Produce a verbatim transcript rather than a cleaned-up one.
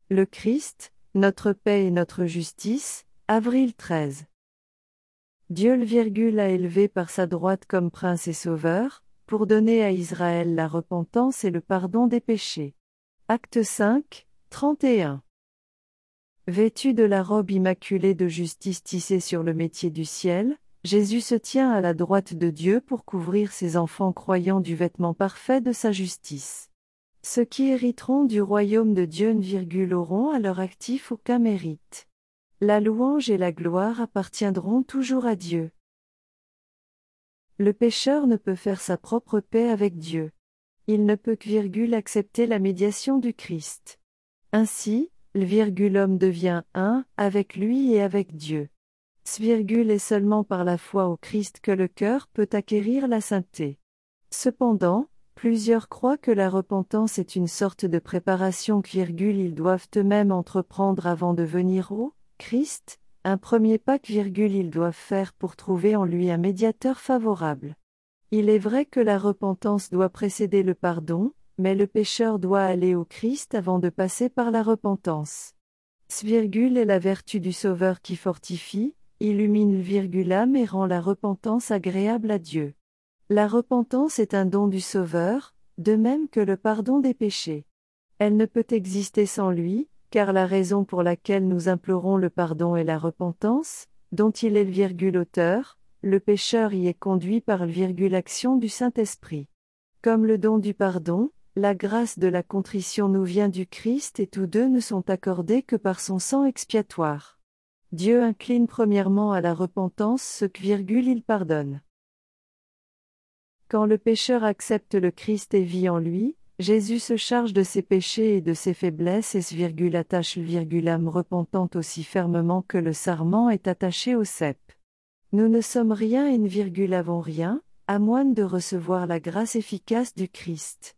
Le Christ, notre paix et notre justice, avril treize. Dieu le virgule a élevé par sa droite comme prince et sauveur, pour donner à Israël la repentance et le pardon des péchés. Acte cinq, trente et un. Vêtu de la robe immaculée de justice tissée sur le métier du ciel, Jésus se tient à la droite de Dieu pour couvrir ses enfants croyants du vêtement parfait de sa justice. Ceux qui hériteront du royaume de Dieu n'auront à leur actif aucun mérite. La louange et la gloire appartiendront toujours à Dieu. Le pécheur ne peut faire sa propre paix avec Dieu. Il ne peut que accepter la médiation du Christ. Ainsi, le homme devient un avec lui et avec Dieu. Ce virgule est seulement par la foi au Christ que le cœur peut acquérir la sainteté. Cependant, plusieurs croient que la repentance est une sorte de préparation qu'ils doivent eux-mêmes entreprendre avant de venir au Christ, un premier pas qu'ils doivent faire pour trouver en lui un médiateur favorable. Il est vrai que la repentance doit précéder le pardon, mais le pécheur doit aller au Christ avant de passer par la repentance. Ce virgule est la vertu du Sauveur qui fortifie, illumine l'âme et rend la repentance agréable à Dieu. La repentance est un don du Sauveur, de même que le pardon des péchés. Elle ne peut exister sans lui, car la raison pour laquelle nous implorons le pardon est la repentance, dont il est le virgule auteur, le pécheur y est conduit par le virgule action du Saint-Esprit. Comme le don du pardon, la grâce de la contrition nous vient du Christ et tous deux ne sont accordés que par son sang expiatoire. Dieu incline premièrement à la repentance ce que virgule il pardonne. Quand le pécheur accepte le Christ et vit en lui, Jésus se charge de ses péchés et de ses faiblesses et ce virgule attache le virgule âme repentante aussi fermement que le sarment est attaché au cep. Nous ne sommes rien et ne virgule avons rien, à moins de recevoir la grâce efficace du Christ.